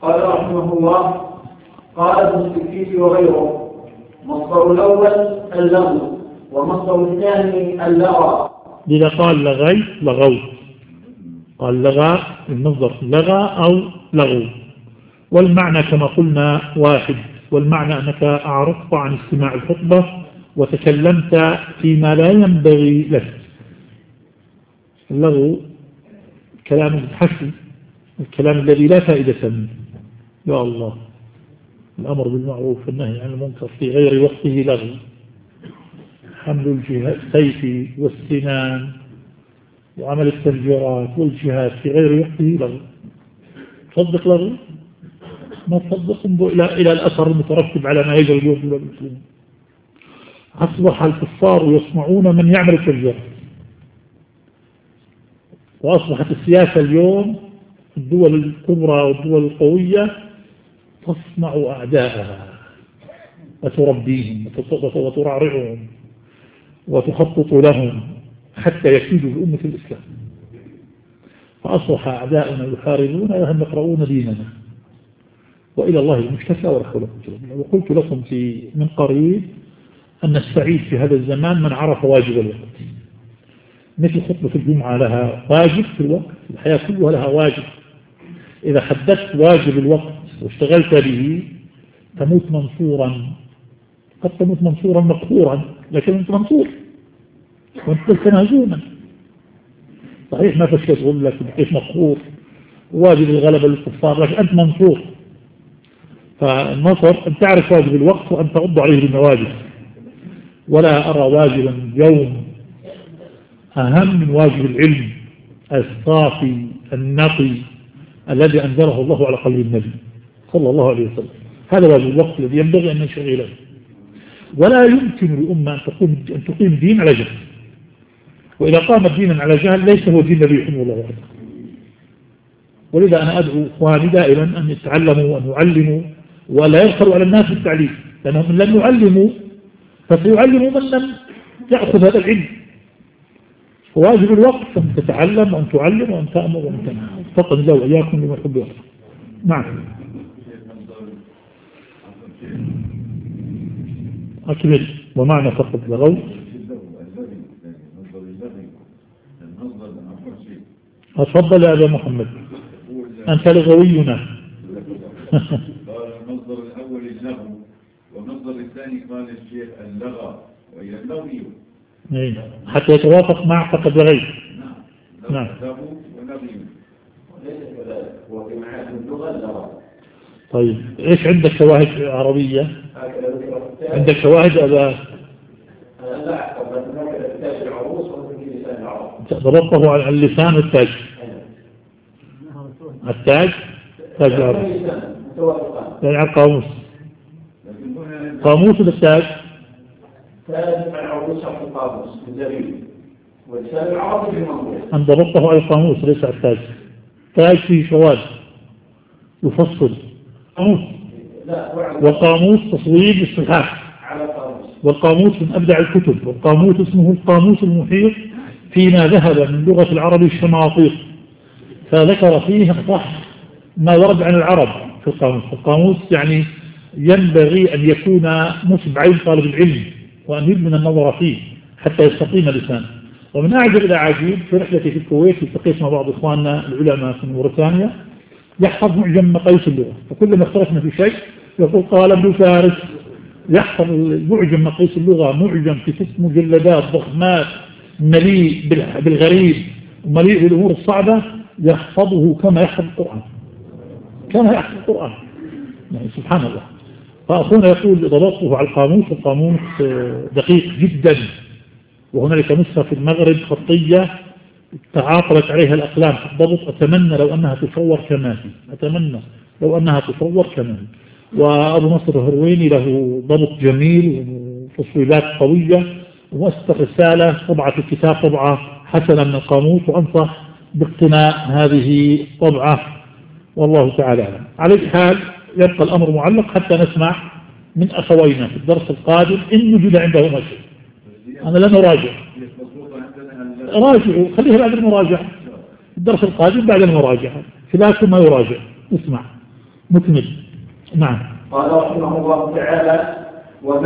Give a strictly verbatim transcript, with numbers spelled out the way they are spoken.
قال رحمه الله: قال ابن السكيت وغيره: مصدر الأول اللغو، ومصدر الثاني اللغى. إذا قال لغي لغو، قال لغى المصدر لغى أو لغو، والمعنى كما قلنا واحد، والمعنى أنك أعرضت عن استماع الخطبة وتكلمت فيما لا ينبغي لك. اللغو كلام الحسن، الكلام الذي لا فائدة منه. يا الله، الأمر بالمعروف والنهي عن المنكر في غير وقته لغو، حمل السيف والسنان وعمل التنجيرات والجهاد في غير وقته لغو. تصدق لغو؟ ما تصدق. انظر إلى إلى الأثر المترتب على ما يجري اليوم في المسلمين. أصبح الكفار يصنعون من يعمل التنجيرات، وأصبحت السياسة اليوم الدول الكبرى والدول القوية تصنع أعداءها وتربيهم وترعرعهم وتخطط لهم حتى يكيدوا بأمة الإسلام. فأصبح أعداؤنا يحاربون وهم يقرؤون ديننا، وإلى الله المشتكى ولا حول ولا قوة إلا بالله. وقلت لكم في من قريب أن السعيد في هذا الزمان من عرف واجب الوقت. مثل خطبة الجمعة لها واجب في الوقت، الحياة كلها لها واجب. إذا حددت واجب الوقت واشتغلت به تموت منصورا. قد تموت منصورا مقهورا، لكن أنت منصور وأنت لست مهزوما. صحيح ما فيش يقول لك كيف مقهور، واجب الغلبة للكفار، لكن أنت منصور. فالنصر أن تعرف واجب الوقت وأن تغض عليه بالنواجب. ولا أرى واجبا اليوم أهم من واجب العلم الصافي النقي الذي أنزله الله على قلب النبي صلى الله عليه وسلم. هذا واجب الوقت الذي ينبغي أن نشغله. ولا يمكن للأمة أن تقوم أن تقيم دين على جهل، وإذا قامت دينا على جهل ليس هو دين الذي يحمل الله وحده. ولذا أنا أدعو إخواني دائما أن يتعلموا وأن يعلموا ولا يبخلوا على الناس بالتعليم، لأنهم لم يعلموا فسيعلموا من لم يأخذ هذا العلم. واجب الوقت أن تتعلم وأن تعلم وأن تأمر وأن تنهى. فقط الله وإياكم لما يحب الله. نعم. أكمل. ومعنى فقط لغو أتفضل يا أبا محمد، أنت لغوينا. المصدر الأول اللغو، والمصدر الثاني قال الشيخ اللغى وهي اللغي، حتى يتوافق مع فقد لغي. نعم. لغو ولغي. وفي معاني اللغة اللغة. طيب إيش عندك شواهد عربية؟ عندك شواهد أبا؟ لا، هكذا التاج العروس وفي لسان العرب. ضبطه على اللسان والتاج. التاج تاج العروس يعني على القاموس. قاموس التاج تاج العروس في القاموس بالدليل، ولسان العرب في المنظور. أن ضبطه على القاموس ليس على التاج. تاج فيه شواذ يفصل قاموس، والقاموس تصويب الصحاح، والقاموس من أبدع الكتب، والقاموس اسمه القاموس المحيط فيما ذهب من لغة العرب الشماطيق، فذكر فيه صح ما ورد عن العرب في القاموس. القاموس يعني ينبغي أن يكون نصب عين طالب العلم وأن يدمن النظر فيه حتى يستقيم لسانه. ومن أعجب إلى عجيب في رحلتي في الكويت التقيت مع بعض إخواننا العلماء في موريتانيا يحفظ معجم مقاييس اللغة، فكلما اختلفنا في شيء يقول قال ابن فارس. يحفظ معجم مقاييس اللغة، معجم في ست مجلدات ضخمات مليء بالغريب ومليء بالأمور الصعبة، يحفظه كما يحفظ القرآن، كما يحفظ القرآن يعني سبحان الله. فأخونا يقول ضبطه على القاموس، القاموس دقيق جدا، وهنالك نسخة في المغرب خطية تعاقبت عليها الأقلام في الضبط. أتمنى لو أنها تصور كما هي، أتمنى لو أنها تصور كما هي. وأبو نصر الهرويني له ضبط جميل وتصويبات قوية، ومؤسسة الرسالة طبعة الكتاب طبعة حسنة من القاموس، وأنصح باقتناء هذه الطبعة والله تعالى أعلم. على أي حال يبقى الأمر معلق حتى نسمع من أخوينا في الدرس القادم إن وجد عندهما شيء. أنا لن أراجع، راجعوا خليها بعد المراجعة، الدرس القادم بعد المراجعة، خلافكم ما يراجع. اسمع مكمل. نعم. قال رحمه الله تعالى: